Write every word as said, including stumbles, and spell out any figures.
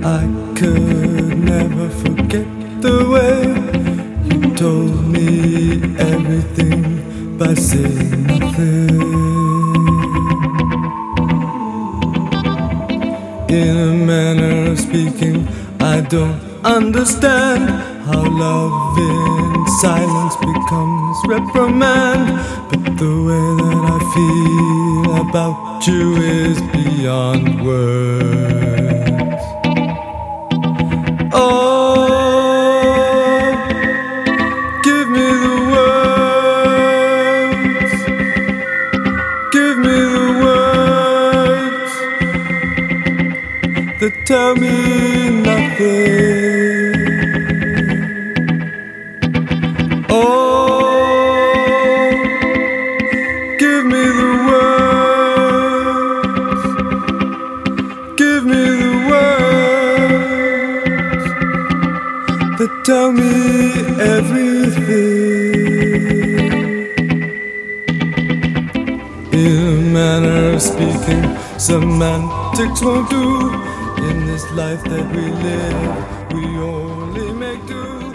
I could never forget the way you told me everything by saying nothing. In a manner of speaking, I don't understand how love in silence becomes reprimand. But the way that I feel about you is beyond words. Oh, give me the words, give me the words that tell me nothing. Oh, give me the words, give me the words that tell me everything. In a manner of speaking, semantics won't do. In this life that we live, we only make do.